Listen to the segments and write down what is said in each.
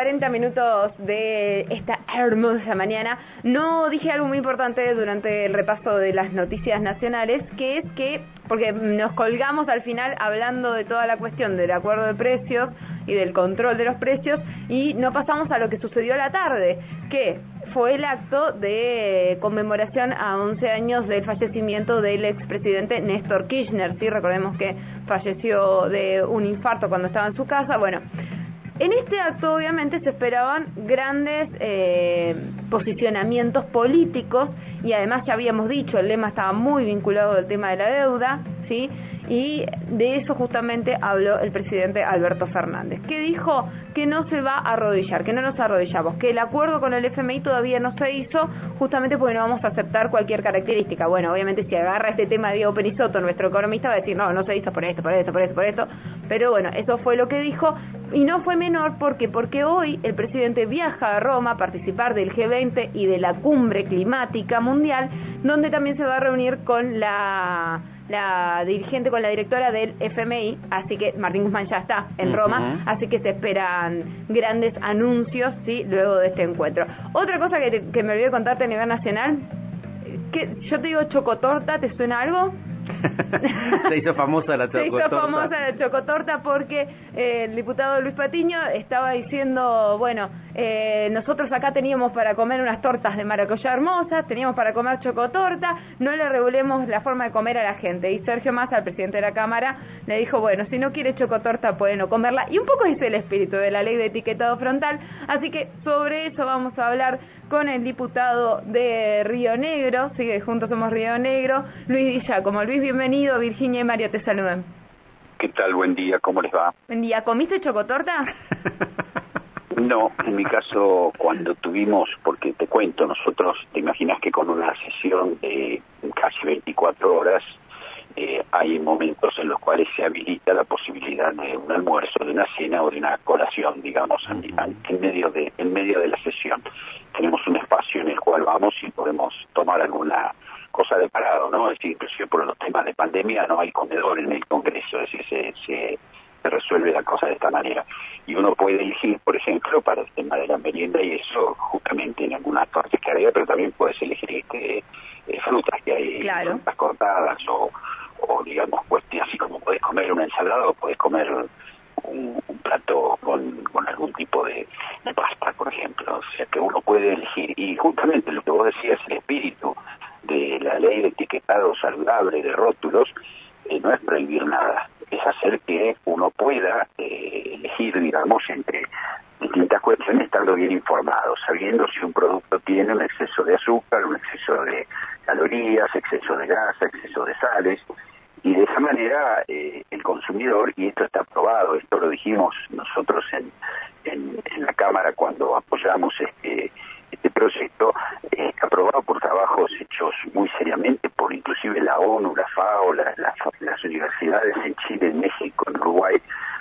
40 minutos de esta hermosa mañana. No dije algo muy importante durante el repaso de las noticias nacionales, que es que, porque nos colgamos al final hablando de toda la cuestión del acuerdo de precios y del control de los precios, y no pasamos a lo que sucedió a la tarde, que fue el acto de conmemoración a 11 años del fallecimiento del expresidente Néstor Kirchner. Sí, recordemos que falleció de un infarto cuando estaba en su casa. Bueno, en este acto obviamente se esperaban grandes posicionamientos políticos, y además ya habíamos dicho, el lema estaba muy vinculado al tema de la deuda, ¿sí? Y de eso justamente habló el presidente Alberto Fernández, que dijo que no se va a arrodillar, que no nos arrodillamos, que el acuerdo con el FMI todavía no se hizo, justamente porque no vamos a aceptar cualquier característica. Bueno, obviamente si agarra este tema de Diego Perisotto, nuestro economista, va a decir, no se hizo por esto, pero bueno, eso fue lo que dijo, y no fue menor, porque hoy el presidente viaja a Roma a participar del G20 y de la cumbre climática mundial, donde también se va a reunir con la dirigente, con la directora del FMI, así que Martín Guzmán ya está en Roma, así que se esperan grandes anuncios, ¿sí?, luego de este encuentro. Otra cosa que me olvidé contarte a nivel nacional, que yo te digo chocotorta, ¿te suena algo? Se hizo famosa la chocotorta. Se hizo famosa la chocotorta porque el diputado Luis Patiño estaba diciendo, bueno, nosotros acá teníamos para comer unas tortas de maracuyá hermosas, teníamos para comer chocotorta, no le regulemos la forma de comer a la gente. Y Sergio Massa, el presidente de la Cámara, le dijo, bueno, si no quiere chocotorta puede no comerla. Y un poco es el espíritu de la ley de etiquetado frontal, así que sobre eso vamos a hablar con el diputado de Río Negro, sí, que juntos somos Río Negro, Luis Giacomo. Luis, bienvenido. Virginia y Mario te saludan. ¿Qué tal? Buen día, ¿cómo les va? Buen día. ¿Comiste chocotorta? No, en mi caso, cuando tuvimos, porque te cuento, nosotros, te imaginas que con una sesión de casi 24 horas, hay momentos en los cuales se habilita la posibilidad de un almuerzo, de una cena o de una colación, digamos, en medio de la sesión. Tenemos un espacio en el cual vamos y podemos tomar alguna cosa de parado, ¿no? Es decir, inclusive por los temas de pandemia no hay comedor en el Congreso, es decir, se resuelve la cosa de esta manera. Y uno puede elegir, por ejemplo, para el tema de la merienda y eso, justamente en algunas partes que había, pero también puedes elegir frutas que hay, claro, frutas cortadas o digamos, cuestiones así como puedes comer una ensalada o puedes comer un plato con algún tipo de pasta, por ejemplo. O sea que uno puede elegir. Y justamente lo que vos decías, el espíritu de la ley de etiquetado saludable de rótulos, no es prohibir nada, es hacer que uno pueda elegir, digamos, entre distintas cuestiones, estando bien informado, sabiendo si un producto tiene un exceso de azúcar, un exceso de calorías, exceso de grasa, exceso de sales, y de esa manera el consumidor, y esto está aprobado, esto lo dijimos nosotros en la Cámara cuando apoyamos este proyecto, aprobado por trabajos hechos muy seriamente por inclusive la ONU, la FAO, las universidades en Chile, en México, en Uruguay,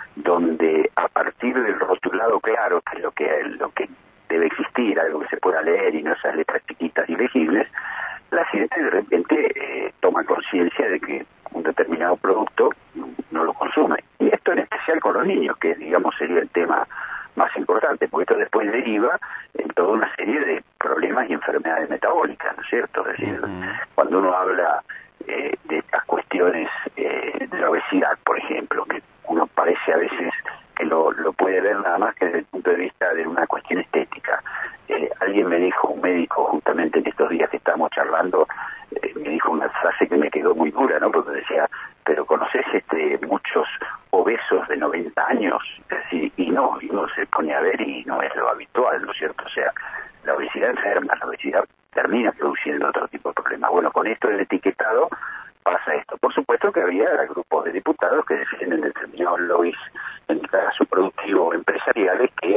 donde a partir del rotulado claro, que es lo que debe existir, algo que se pueda leer y no esas letras chiquitas y legibles, la gente de repente toma conciencia de que un determinado producto no lo consume. Y esto en especial con los niños, que digamos sería el tema más importante, porque esto después deriva en toda una serie de problemas y enfermedades metabólicas, ¿no es cierto? Es decir, cuando uno habla de estas cuestiones de la obesidad, por ejemplo, que uno parece a veces que lo puede ver nada más que desde el punto de vista de una cuestión estética. Alguien me dijo, un médico, justamente en estos días que estábamos charlando, me dijo una frase que me quedó muy dura, ¿no? Porque decía, pero ¿conoces muchos obesos de 90 años? Es decir, y uno se pone a ver y no es lo habitual, ¿no es cierto? O sea, la obesidad enferma, la obesidad termina produciendo otro tipo de problemas. Bueno, con esto del etiquetado pasa esto. Por supuesto que había grupos de diputados que defienden determinados lobbies, en el caso productivo o empresariales, que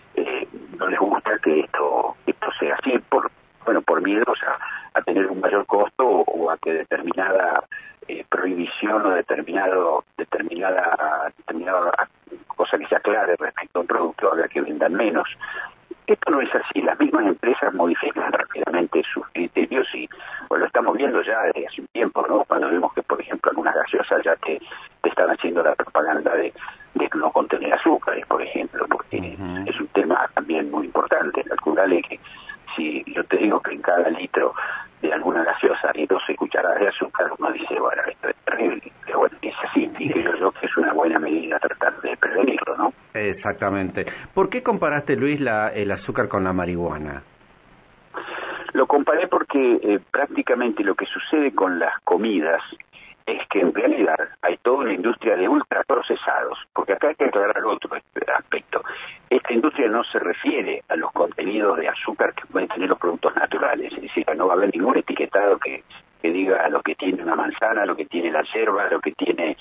no les gusta que esto sea así, por miedos a tener un mayor costo o a que determinada prohibición o determinada cosa que se aclare respecto a un producto haga que vendan menos. Esto no es así, las mismas empresas modifican rápidamente sus criterios y lo estamos viendo ya desde hace un tiempo, ¿no? Cuando vemos que, por ejemplo, algunas gaseosas ya te están haciendo la propaganda de no contener azúcares, por ejemplo, porque es un tema yo te digo que en cada litro de alguna gaseosa hay 12 cucharadas de azúcar, uno dice, bueno, esto es terrible, pero bueno, es así, y creo yo que es una buena medida tratar de prevenirlo, ¿no? Exactamente. ¿Por qué comparaste, Luis, el azúcar con la marihuana? Lo comparé porque prácticamente lo que sucede con las comidas es que en realidad hay toda una industria de ultraprocesados, porque acá hay que aclarar otro aspecto. Esta industria no se refiere a los contenidos de azúcar que pueden tener los productos naturales, es decir, no va a haber ningún etiquetado que diga lo que tiene una manzana, lo que tiene la yerba, lo que tiene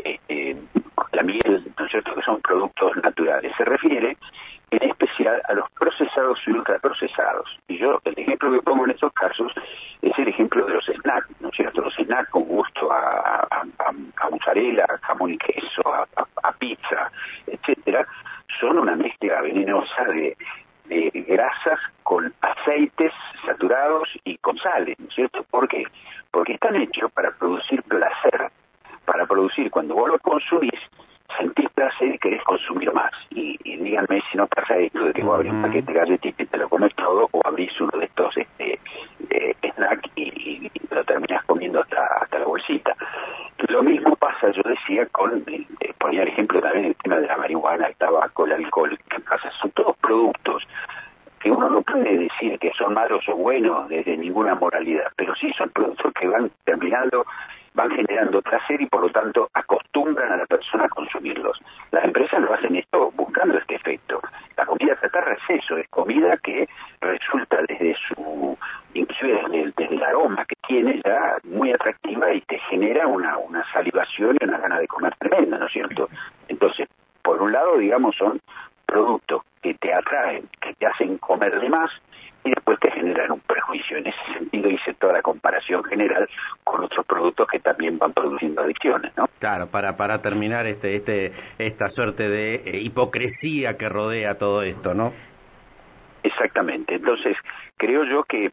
la miel, ¿no es cierto?, que son productos naturales. Se refiere en especial a los procesados y ultraprocesados. Y yo, el ejemplo que pongo en estos casos es el ejemplo de los snacks, ¿no es cierto? Los snacks con gusto a mozzarella, a jamón y queso, a pizza, etcétera, son una mezcla venenosa de grasas con aceites saturados y con sales, ¿no es cierto? ¿Por qué? Porque están hechos para producir placer, para producir, cuando vos lo consumís, sentís placer y querés consumir más. Y díganme si no pasa esto de que vos abrís un paquete de galletitas y te lo comes todo, o abrís uno de estos snacks y lo terminás comiendo hasta la bolsita. Lo mismo pasa, yo decía, ponía el ejemplo también el tema de la marihuana, el tabaco, el alcohol. ¿Qué pasa? Son todos productos que uno no puede decir que son malos o buenos desde ninguna moralidad, pero sí son productos que van generando placer y por lo tanto acostumbran a la persona a consumirlos. Las empresas lo hacen esto buscando este efecto. La comida chatarra es eso, es comida que resulta inclusive desde el aroma que tiene ya muy atractiva y te genera una salivación y una gana de comer tremenda, ¿no es cierto? Entonces, por un lado, digamos, son productos que te atraen, que te hacen comer de más y después te generan un prejuicio. En ese sentido hice toda la comparación general con otros productos que también van produciendo adicciones, ¿no? Claro, para terminar esta suerte de hipocresía que rodea todo esto, ¿no? Exactamente. Entonces, creo yo que,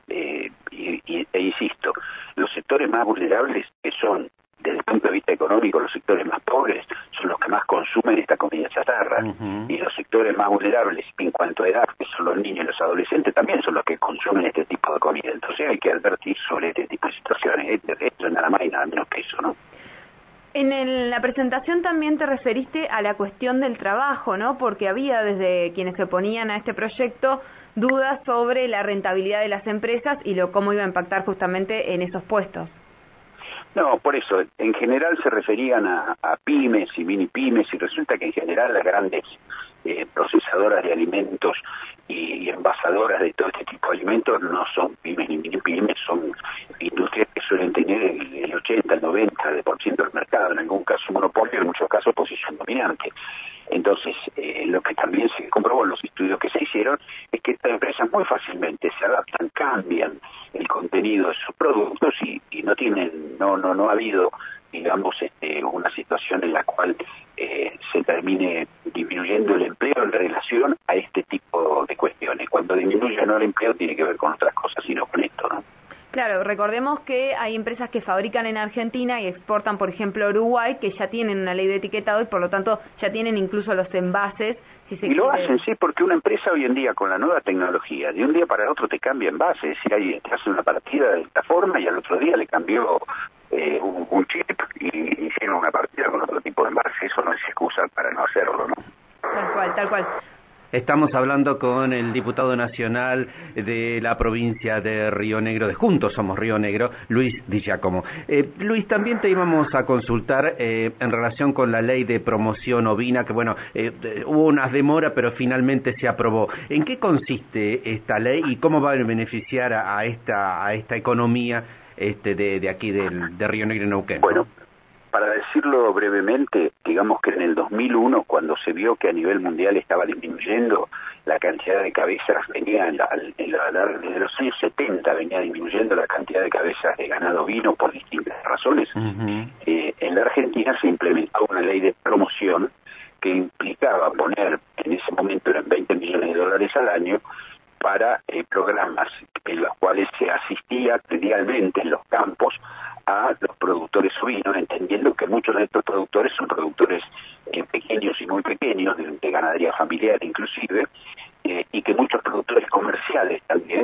insisto, los sectores más vulnerables, que son, desde el punto de vista económico, los sectores más pobres, son los que más consumen esta comida chatarra. Y los sectores más vulnerables, en cuanto a edad, que son los niños y los adolescentes, también son los que consumen este tipo de comida. Entonces hay que advertir sobre este tipo de situaciones. Esto es nada más y nada menos que eso, ¿no? En la presentación también te referiste a la cuestión del trabajo, ¿no? Porque había desde quienes se oponían a este proyecto dudas sobre la rentabilidad de las empresas y cómo iba a impactar justamente en esos puestos. No, por eso, en general se referían a pymes y mini pymes, y resulta que en general las grandes procesadoras de alimentos y envasadoras de todo este tipo de alimentos no son pymes ni mini pymes, son industrias que suelen tener el 80, el 90% del mercado, en algún caso monopolio, en muchos casos posición dominante. Entonces, lo que también se comprobó en los estudios que se hicieron es que estas empresas muy fácilmente se adaptan, cambian el contenido de sus productos y no ha habido, digamos, una situación en la cual se termine disminuyendo el empleo en relación a este tipo de cuestiones. Cuando disminuye no el empleo tiene que ver con otras cosas, sino con esto, ¿no? Claro, recordemos que hay empresas que fabrican en Argentina y exportan, por ejemplo, a Uruguay, que ya tienen una ley de etiquetado y por lo tanto ya tienen incluso los envases. Lo hacen, sí, porque una empresa hoy en día con la nueva tecnología, de un día para el otro te cambia envase, es decir, ahí te hace una partida de esta forma y al otro día le cambió un chip y hicieron una partida con otro tipo de envase. Eso no es excusa para no hacerlo, ¿no? Tal cual. Estamos hablando con el diputado nacional de la provincia de Río Negro, de Juntos Somos Río Negro, Luis Di Giacomo. Luis, también te íbamos a consultar en relación con la ley de promoción ovina, que bueno, hubo unas demoras, pero finalmente se aprobó. ¿En qué consiste esta ley y cómo va a beneficiar a esta economía de aquí de Río Negro y Neuquén? Bueno, para decirlo brevemente, digamos que en el 2001, cuando se vio que a nivel mundial estaba disminuyendo la cantidad de cabezas, desde los años 70 venía disminuyendo la cantidad de cabezas de ganado ovino por distintas razones. En la Argentina se implementó una ley de promoción que implicaba poner, en ese momento eran $20 millones al año, para programas en los cuales se asistía tridialmente en los campos a los productores ovinos, entendiendo que muchos de estos productores son productores pequeños y muy pequeños, de ganadería familiar inclusive, y que muchos productores comerciales también,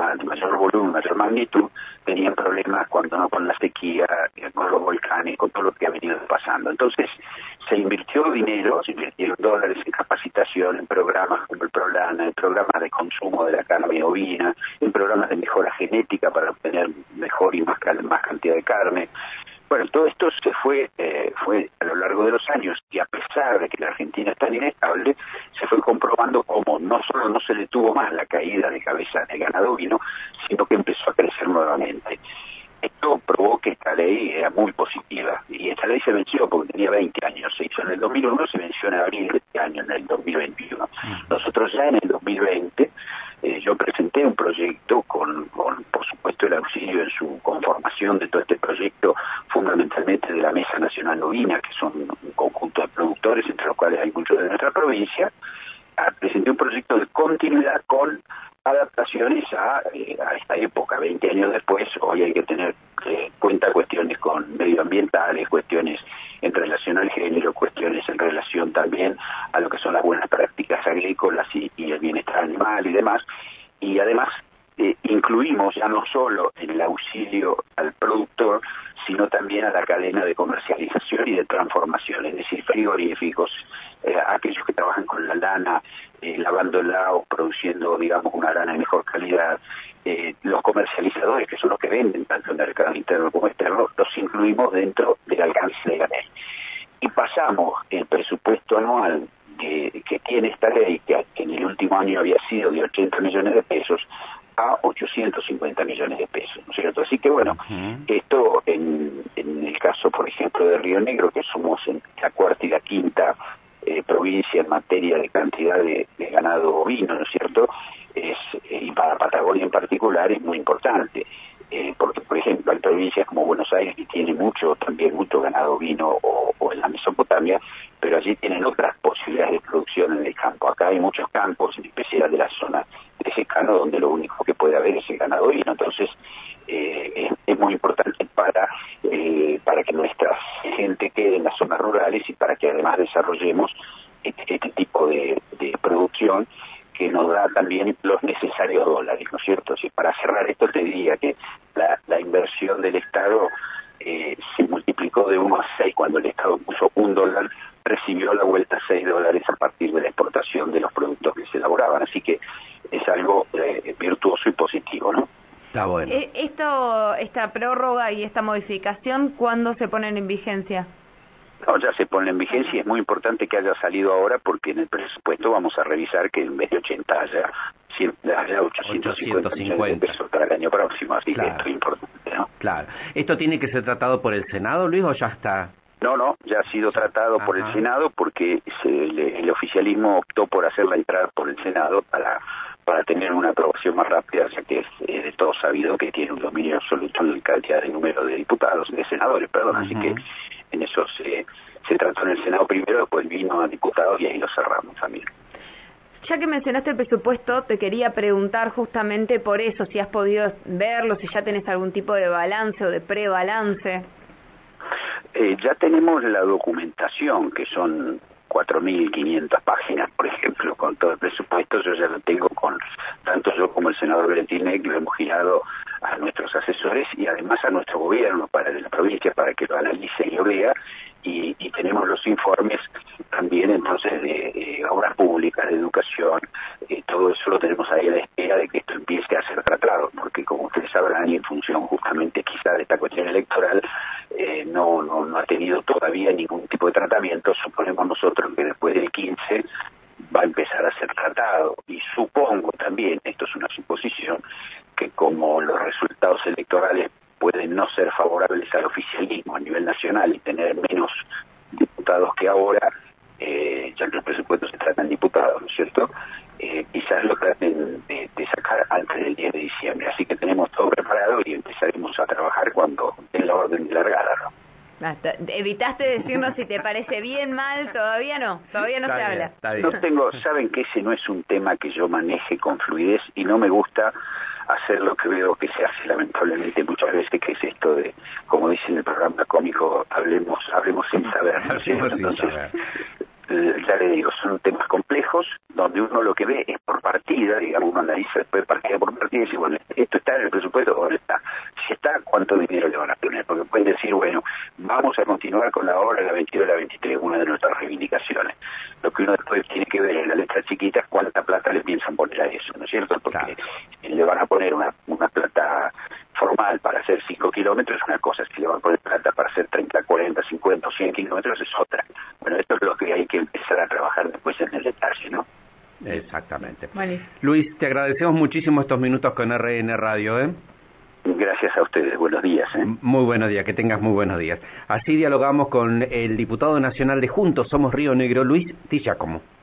de mayor volumen, mayor magnitud, tenían problemas cuando no con la sequía, con los volcanes, con todo lo que ha venido pasando. Entonces se invirtió dinero, se invirtieron dólares en capacitación, en programas como el Prolana, en programas de consumo de la carne ovina, en programas de mejora genética para obtener mejor y más cantidad de carne. Bueno, todo esto se fue a lo largo de los años, y a pesar de que la Argentina es tan inestable, se fue comprobando cómo no solo no se detuvo más la caída de cabeza de ganado ovino, sino que empezó a crecer nuevamente. Esto probó que esta ley era muy positiva, y esta ley se venció porque tenía 20 años, se hizo en el 2001, se venció en abril de este año, en el 2021. Nosotros ya en el 2020, yo presenté un proyecto con, por supuesto, el auxilio en su conformación de todo este proyecto, fundamentalmente de la Mesa Nacional Ovina, que son un conjunto de productores, entre los cuales hay muchos de nuestra provincia. Presenté un proyecto de continuidad con adaptaciones a esta época, 20 años después. Hoy hay que tener cuenta cuestiones con medioambientales, cuestiones en relación al género, cuestiones en relación también a lo que son las buenas prácticas agrícolas y el bienestar animal y demás. Y además incluimos ya no solo en el auxilio al productor, sino también a la cadena de comercialización y de transformación, es decir, frigoríficos, aquellos que trabajan con la lana, lavándola o produciendo, digamos, una lana de mejor calidad, los comercializadores, que son los que venden tanto en el mercado interno como externo, los incluimos dentro del alcance de la ley. Y pasamos el presupuesto anual que tiene esta ley, que en el último año había sido de 80 millones de pesos, a 850 millones de pesos, ¿no es cierto? Así que bueno, esto en el caso, por ejemplo, de Río Negro, que somos en la cuarta y la quinta provincia en materia de cantidad de ganado ovino, ¿no es cierto? Y para Patagonia en particular es muy importante, porque, por ejemplo, hay provincias como Buenos Aires que tiene también mucho ganado ovino, o en la Mesopotamia, pero allí tienen otras posibilidades de producción en el campo. Acá hay muchos campos, en especial de la zona de secano, donde lo único que puede haber es el ganado ovino. Entonces es muy importante para que nuestra gente quede en las zonas rurales, y para que además desarrollemos este tipo de producción que nos da también los necesarios dólares, ¿no es cierto? Si para cerrar esto te diría que la inversión del Estado se multiplicó de 1 a 6. Cuando el Estado puso $1, recibió a la vuelta $6 a partir de la exportación de los productos que se elaboraban. Así que es algo virtuoso y positivo, ¿no? Está bueno. Esta prórroga y esta modificación, ¿cuándo se ponen en vigencia? No, ya se pone en vigencia, y es muy importante que haya salido ahora, porque en el presupuesto vamos a revisar que en vez de 80 haya 850 millones de pesos para el año próximo, así que esto es importante, ¿no? Claro. ¿Esto tiene que ser tratado por el Senado, Luis, o ya está? No, ya ha sido tratado por el Senado, porque el oficialismo optó por hacerla entrar por el Senado para tener una aprobación más rápida, ya que es de todo sabido que tiene un dominio absoluto en la cantidad de número de diputados, de senadores, perdón, así que en eso se trató en el Senado primero, después vino a diputados y ahí lo cerramos también. Ya que mencionaste el presupuesto, te quería preguntar justamente por eso, si has podido verlo, si ya tenés algún tipo de balance o de prebalance. Ya tenemos la documentación, que son 4.500 páginas, por ejemplo, con todo el presupuesto. Yo ya lo tengo tanto yo como el senador Valentinec, lo hemos girado a nuestros asesores y además a nuestro gobierno de la provincia, para que lo analice y lo vea, y tenemos los informes también entonces de obras públicas, de educación, todo eso lo tenemos ahí a la espera de que esto empiece a ser tratado, porque como ustedes sabrán, y en función justamente quizá de esta cuestión electoral, no ha tenido todavía ningún tipo de tratamiento. Suponemos nosotros que después del 15 va a empezar a ser tratado, y supongo también, esto es una suposición, que como los resultados electorales pueden no ser favorables al oficialismo a nivel nacional y tener menos diputados que ahora, ya que el presupuesto se trata en diputados, ¿no es cierto? Quizás lo traten de sacar antes del 10 de diciembre, así que tenemos todo preparado y empezaremos a trabajar cuando den la orden de largada, ¿no? Evitaste decirnos si te parece bien, mal, todavía no se habla. Saben que ese no es un tema que yo maneje con fluidez, y no me gusta hacer lo que veo que se hace lamentablemente muchas veces, que es esto de, como dice en el programa cómico, hablemos sin saber, ¿no? Entonces, ya le digo, son temas complejos, donde uno lo que ve es por partida, digamos, uno analiza después partida por partida y decir, bueno, esto está en el presupuesto o no está. Si está, ¿cuánto dinero le van a poner? Porque pueden decir, bueno, vamos a continuar con la obra de la 22 y la 23, una de nuestras reivindicaciones. Lo que uno después tiene que ver en la letra chiquita es cuánta plata le piensan poner a eso, ¿no es cierto? Porque le van a poner una plata formal para hacer 5 kilómetros es una cosa, si le van a poner plata para hacer 30, 40, 50 o 100 kilómetros es otra. Bueno, esto es lo que hay que empezar a trabajar después en el detalle, ¿no? Exactamente. Vale. Luis, te agradecemos muchísimo estos minutos con RN Radio, ¿eh? Gracias a ustedes, buenos días. Muy buenos días, que tengas muy buenos días. Así dialogamos con el diputado nacional de Juntos Somos Río Negro, Luis Di Giacomo.